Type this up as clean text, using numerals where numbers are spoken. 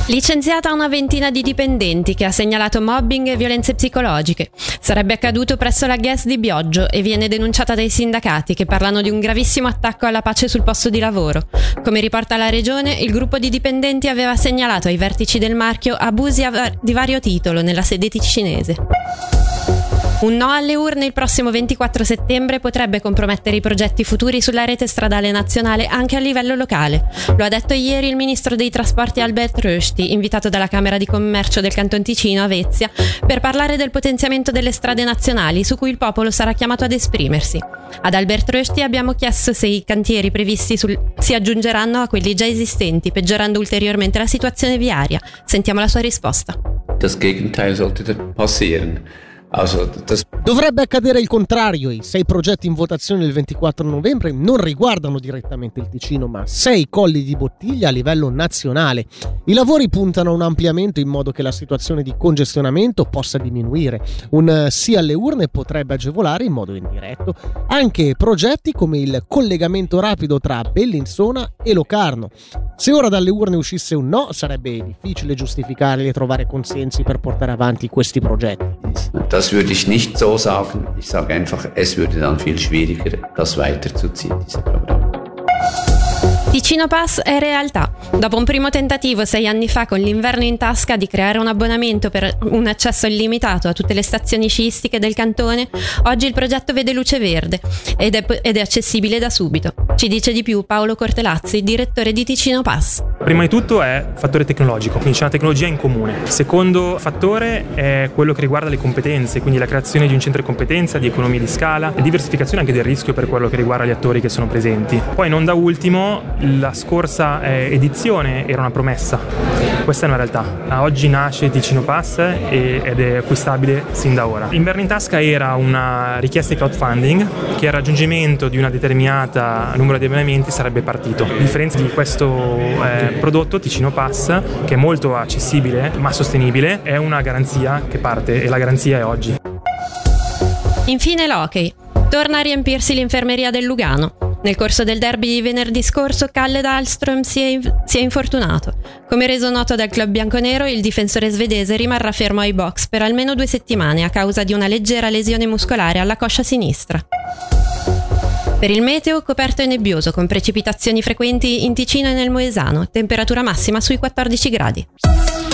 Licenziata una ventina di dipendenti che ha segnalato mobbing e violenze psicologiche. Sarebbe accaduto presso la GES di Bioggio e viene denunciata dai sindacati che parlano di un gravissimo attacco alla pace sul posto di lavoro. Come riporta la regione, il gruppo di dipendenti aveva segnalato ai vertici del marchio abusi di vario titolo nella sede ticinese. Un no alle urne il prossimo 24 settembre potrebbe compromettere i progetti futuri sulla rete stradale nazionale anche a livello locale. Lo ha detto ieri il ministro dei trasporti Albert Rösti, invitato dalla Camera di Commercio del Canton Ticino a Vezia per parlare del potenziamento delle strade nazionali su cui il popolo sarà chiamato ad esprimersi. Ad Albert Rösti abbiamo chiesto se i cantieri previsti si aggiungeranno a quelli già esistenti, peggiorando ulteriormente la situazione viaria. Sentiamo la sua risposta. Das Gegenteil sollte passieren. Dovrebbe accadere il contrario. I 6 progetti in votazione il 24 novembre non riguardano direttamente il Ticino, ma 6 colli di bottiglia a livello nazionale. I lavori puntano a un ampliamento in modo che la situazione di congestionamento possa diminuire. Un sì alle urne potrebbe agevolare in modo indiretto anche progetti come il collegamento rapido tra Bellinzona e Locarno. Se ora dalle urne uscisse un no, sarebbe difficile giustificare e trovare consensi per portare avanti questi progetti. Das würde ich nicht so sagen. Ich sage einfach, es würde dann viel schwieriger, das weiterzuziehen, dieses Programm. Ticino Pass è realtà. Dopo un primo tentativo 6 anni fa con l'inverno in tasca di creare un abbonamento per un accesso illimitato a tutte le stazioni sciistiche del cantone, oggi il progetto vede luce verde ed è accessibile da subito. Ci dice di più Paolo Cortelazzi, direttore di Ticino Pass. Prima di tutto è fattore tecnologico, quindi c'è una tecnologia in comune. Il secondo fattore è quello che riguarda le competenze, quindi la creazione di un centro di competenza, di economie di scala e diversificazione anche del rischio per quello che riguarda gli attori che sono presenti. Poi non da ultimo, la scorsa edizione era una promessa, questa è una realtà. Oggi nasce Ticino Pass ed è acquistabile sin da ora. Inverno in tasca era una richiesta di crowdfunding che al raggiungimento di una determinata numero di abbonamenti sarebbe partito. A differenza di questo prodotto Ticino Pass, che è molto accessibile ma sostenibile, è una garanzia che parte e la garanzia è oggi. Infine l'hockey. Torna a riempirsi l'infermeria del Lugano. Nel corso del derby di venerdì scorso Kalle Dahlström si è infortunato. Come reso noto dal club bianconero, il difensore svedese rimarrà fermo ai box per almeno 2 settimane a causa di una leggera lesione muscolare alla coscia sinistra. Per il meteo, coperto e nebbioso, con precipitazioni frequenti in Ticino e nel Moesano, temperatura massima sui 14 gradi.